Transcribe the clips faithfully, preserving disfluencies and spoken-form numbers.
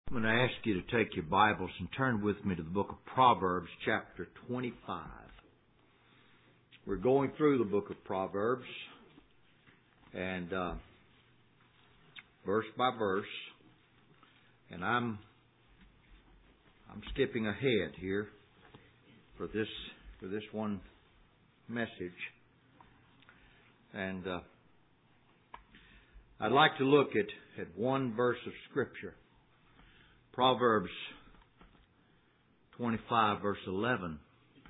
I'm going to ask you to take your Bibles and turn with me to the book of Proverbs, chapter twenty-five. We're going through the book of Proverbs, and uh, verse by verse, and I'm I'm skipping ahead here for this for this one message, and uh, I'd like to look at, at one verse of Scripture. Proverbs twenty-five, verse eleven.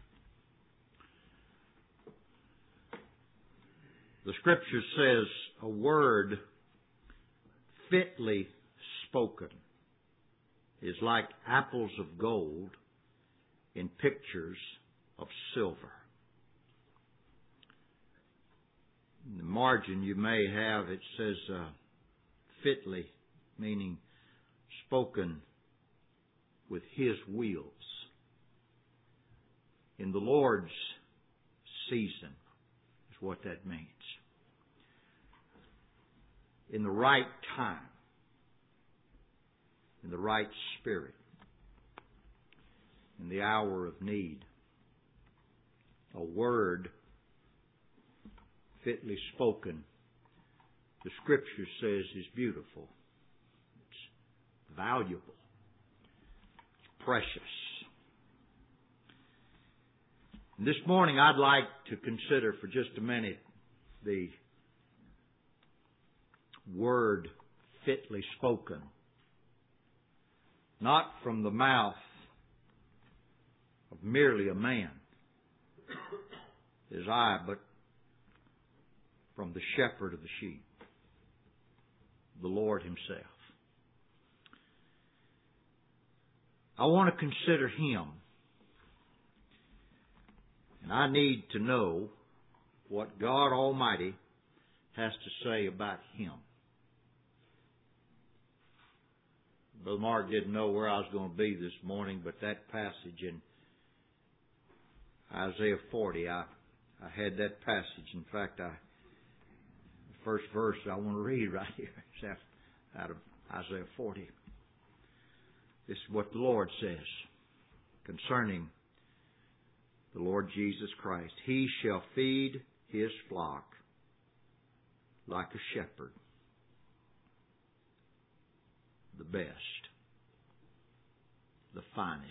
The Scripture says, a word fitly spoken is like apples of gold in pictures of silver. In the margin you may have, it says uh, fitly, meaning spoken with His wheels. In the Lord's season is what that means. In the right time. In the right spirit. In the hour of need. A word fitly spoken, the Scripture says, is beautiful. It's valuable. Precious. And this morning I'd like to consider for just a minute the word fitly spoken. Not from the mouth of merely a man, as I, but from the shepherd of the sheep, the Lord Himself. I want to consider Him. And I need to know what God Almighty has to say about Him. Brother Mark didn't know where I was going to be this morning, but that passage in Isaiah forty, I, I had that passage. In fact, I, the first verse I want to read right here is out of Isaiah forty. This is what the Lord says concerning the Lord Jesus Christ. He shall feed His flock like a shepherd, the best, the finest.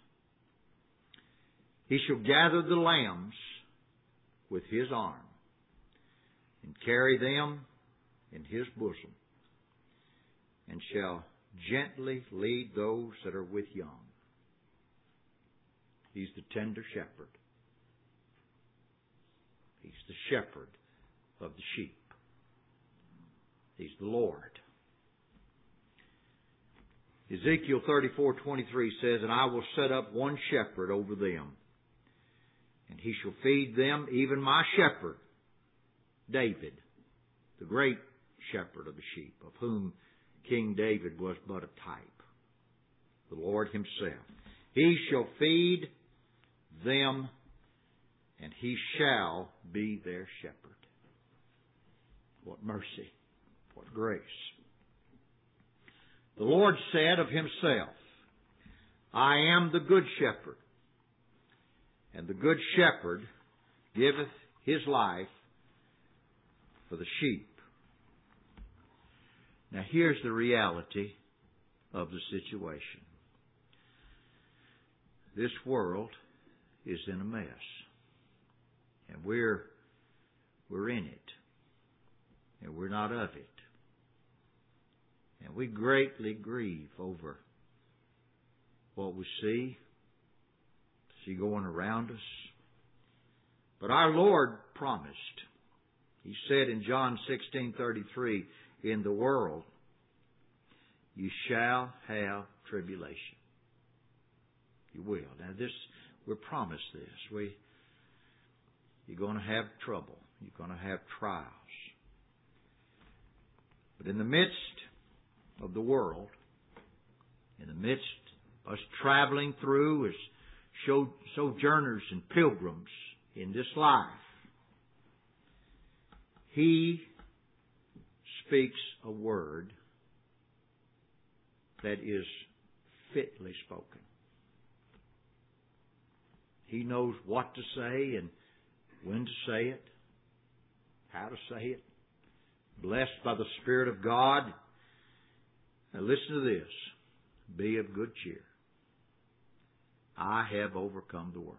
He shall gather the lambs with His arm and carry them in His bosom, and shall gently lead those that are with young. He's the tender shepherd. He's the shepherd of the sheep. He's the Lord. Ezekiel thirty-four twenty-three says, and I will set up one shepherd over them, and he shall feed them, even my shepherd, David, the great shepherd of the sheep, of whom King David was but a type. The Lord Himself. He shall feed them, and He shall be their shepherd. What mercy. What grace. The Lord said of Himself, I am the good shepherd, and the good shepherd giveth his life for the sheep. Now here's the reality of the situation. This world is in a mess. And we're we're in it. And we're not of it. And we greatly grieve over what we see, see going around us. But our Lord promised. He said in John sixteen thirty-three, in the world you shall have tribulation. You will. Now this, we're promised this. We, you're going to have trouble. You're going to have trials. But in the midst of the world, in the midst of us traveling through as sojourners and pilgrims in this life, He speaks a word that is fitly spoken. He knows what to say and when to say it, how to say it. Blessed by the Spirit of God. Now listen to this. Be of good cheer. I have overcome the world.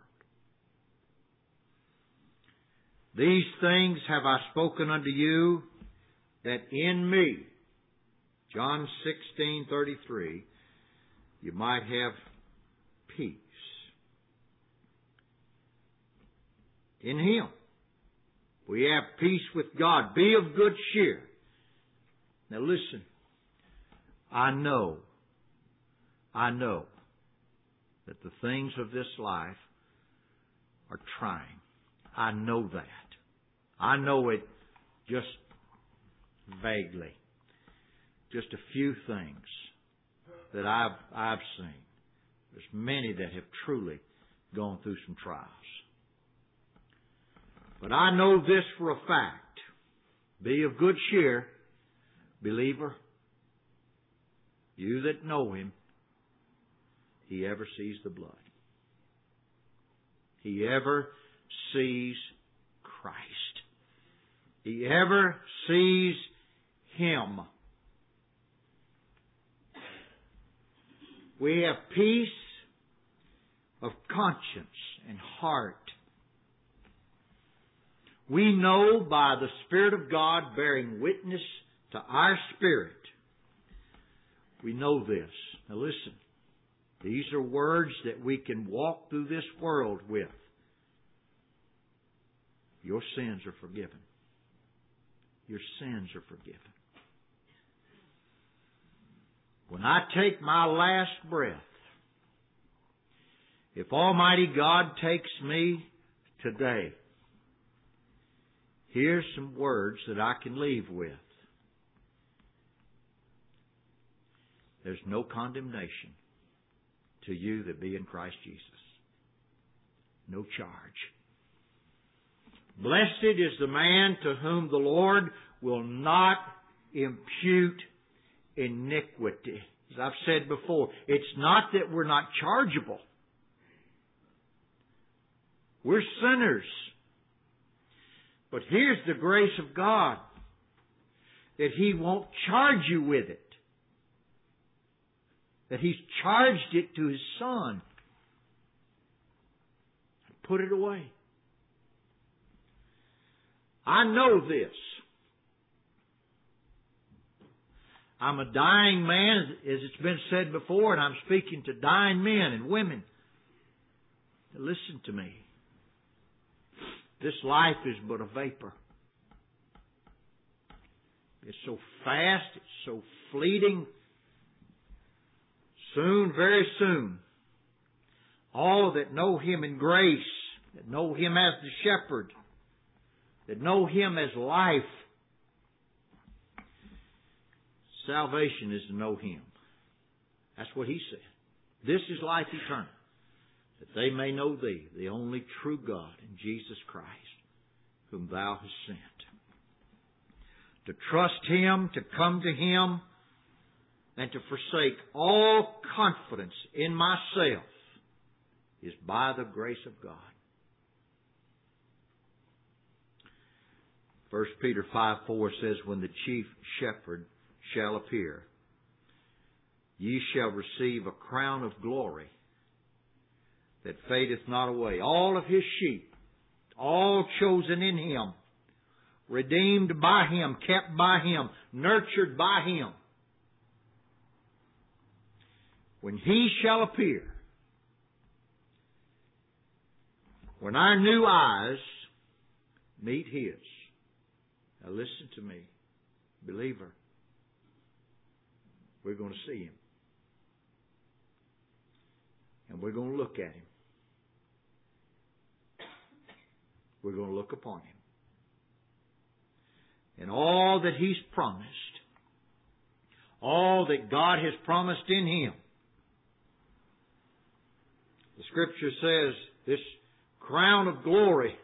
These things have I spoken unto you, that in me, John sixteen thirty-three, you might have peace. In Him, we have peace with God. Be of good cheer. Now listen, I know, I know that the things of this life are trying. I know that. I know it just vaguely. Just a few things that I've, I've seen. There's many that have truly gone through some trials. But I know this for a fact. Be of good cheer, believer. You that know Him, He ever sees the blood. He ever sees Christ. He ever sees Him. We have peace of conscience and heart. We know by the Spirit of God bearing witness to our spirit. We know this. Now listen. These are words that we can walk through this world with. Your sins are forgiven. Your sins are forgiven. When I take my last breath, if Almighty God takes me today, here's some words that I can leave with. There's no condemnation to you that be in Christ Jesus. No charge. Blessed is the man to whom the Lord will not impute iniquity. As I've said before, it's not that we're not chargeable. We're sinners. But here's the grace of God, that He won't charge you with it. That He's charged it to His Son. Put it away. I know this. I'm a dying man, as it's been said before, and I'm speaking to dying men and women. Listen to me. This life is but a vapor. It's so fast, it's so fleeting. Soon, very soon, all that know Him in grace, that know Him as the shepherd, that know Him as life, salvation is to know Him. That's what He said. This is life eternal, that they may know Thee, the only true God, and Jesus Christ, whom Thou hast sent. To trust Him, to come to Him, and to forsake all confidence in myself is by the grace of God. First Peter five four says, when the chief shepherd shall appear, ye shall receive a crown of glory that fadeth not away. All of His sheep, all chosen in Him, redeemed by Him, kept by Him, nurtured by Him. When He shall appear, when our new eyes meet His. Now listen to me, believer. We're going to see Him. And we're going to look at Him. We're going to look upon Him. And all that He's promised, all that God has promised in Him. The Scripture says this crown of glory.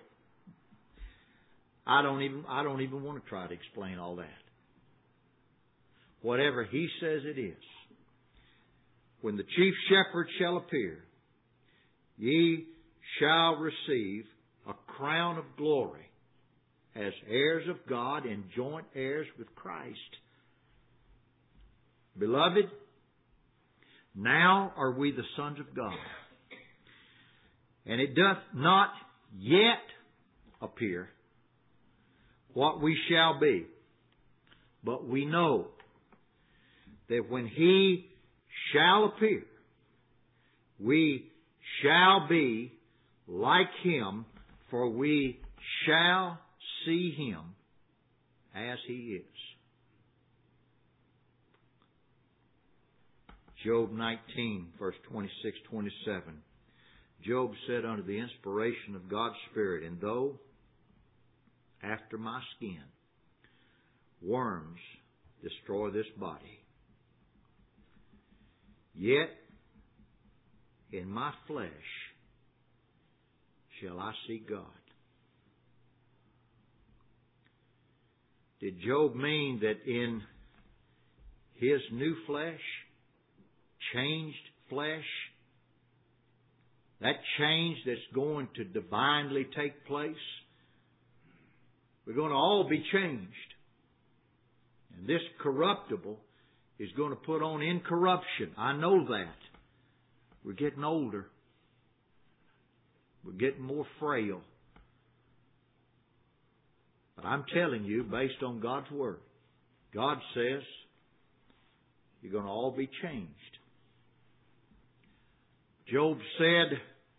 I don't even, I don't even want to try to explain all that. Whatever He says it is. when the chief shepherd shall appear, ye shall receive a crown of glory as heirs of God and joint heirs with Christ. Beloved, now are we the sons of God. And it doth not yet appear what we shall be. But we know that when He shall appear, we shall be like Him, for we shall see Him as He is. Job nineteen, verse twenty-six to twenty-seven. Job said under the inspiration of God's Spirit, and though after my skin worms destroy this body, yet in my flesh shall I see God. Did Job mean that in his new flesh, changed flesh, that change that's going to divinely take place, we're going to all be changed. And this corruptible is going to put on incorruption. I know that. We're getting older. We're getting more frail. But I'm telling you, based on God's Word, God says you're going to all be changed. Job said,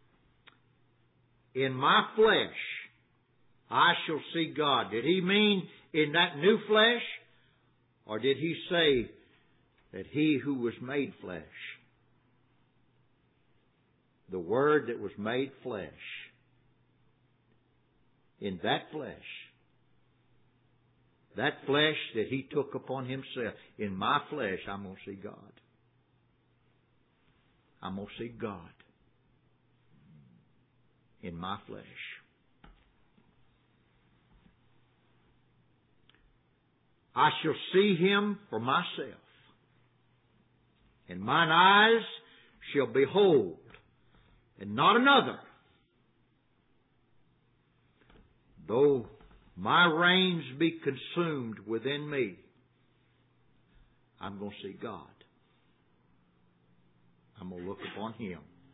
in my flesh I shall see God. Did he mean in that new flesh? Or did he say that he who was made flesh, the Word that was made flesh, in that flesh, that flesh that He took upon Himself, in my flesh I'm going to see God. I'm going to see God in my flesh. I shall see Him for myself, and mine eyes shall behold, and not another. Though my reins be consumed within me, I'm going to see God. I'm going to look upon Him.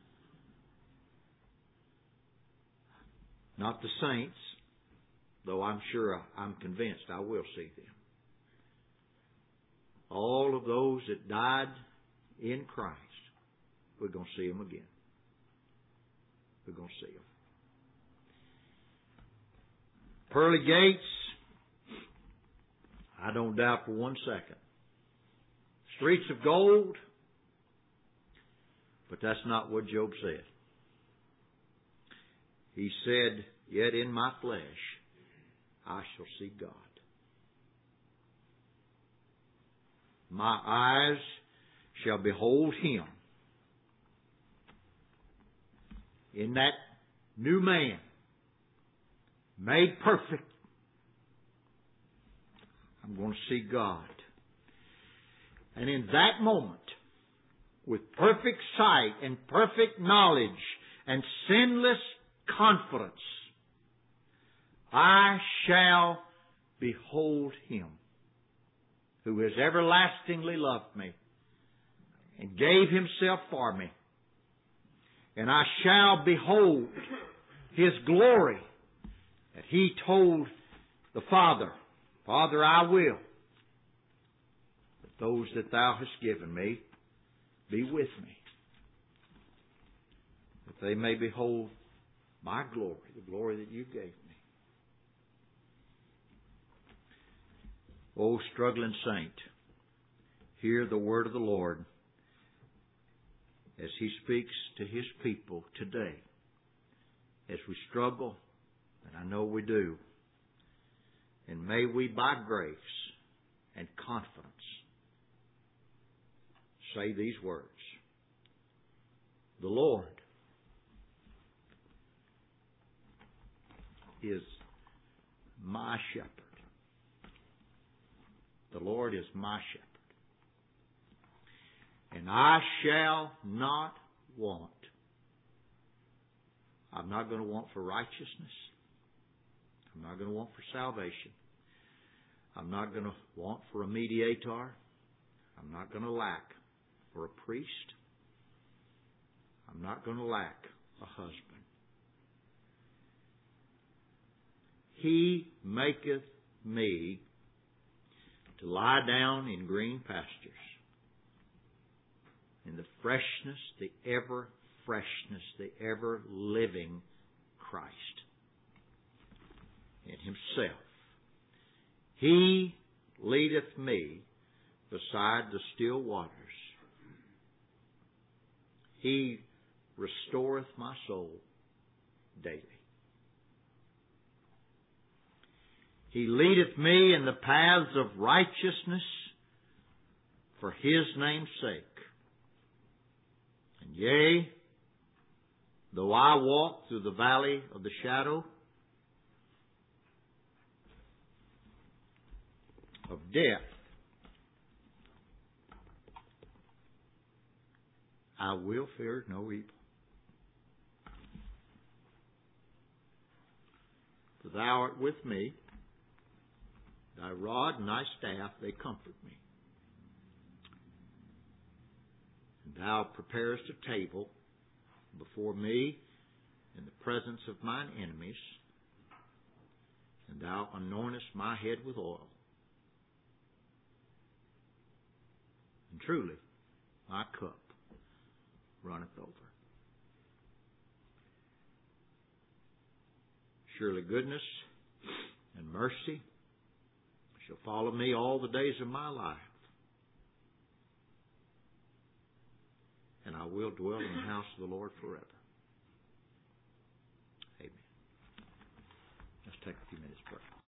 Not the saints, though I'm sure, I'm convinced I will see them. All of those that died in Christ, we're going to see them again. We're going to see them. Pearly gates, I don't doubt for one second. Streets of gold, but that's not what Job said. He said, yet in my flesh I shall see God. My eyes shall behold Him in that new man, made perfect. I'm going to see God. And in that moment, with perfect sight and perfect knowledge and sinless confidence, I shall behold Him who has everlastingly loved me and gave Himself for me. And I shall behold His glory that He told the Father, Father, I will that those that Thou hast given me be with me, that they may behold my glory, the glory that You gave me. O struggling saint, hear the word of the Lord as He speaks to His people today. As we struggle, and I know we do, and may we by grace and confidence say these words. The Lord is my shepherd. The Lord is my shepherd. and I shall not want. I'm not going to want for righteousness. I'm not going to want for salvation. I'm not going to want for a mediator. I'm not going to lack for a priest. I'm not going to lack a husband. He maketh me to lie down in green pastures, in the freshness, the ever freshness, the ever living Christ in Himself. He leadeth me beside the still waters. He restoreth my soul daily. He leadeth me in the paths of righteousness for His name's sake. And yea, though I walk through the valley of the shadow of death, I will fear no evil. For Thou art with me. Thy rod and Thy staff, they comfort me. And Thou preparest a table before me in the presence of mine enemies, and Thou anointest my head with oil. And truly, my cup runneth over. Surely goodness and mercy shall follow me all the days of my life, and I will dwell in the house of the Lord forever. Amen. Let's take a few minutes to pray.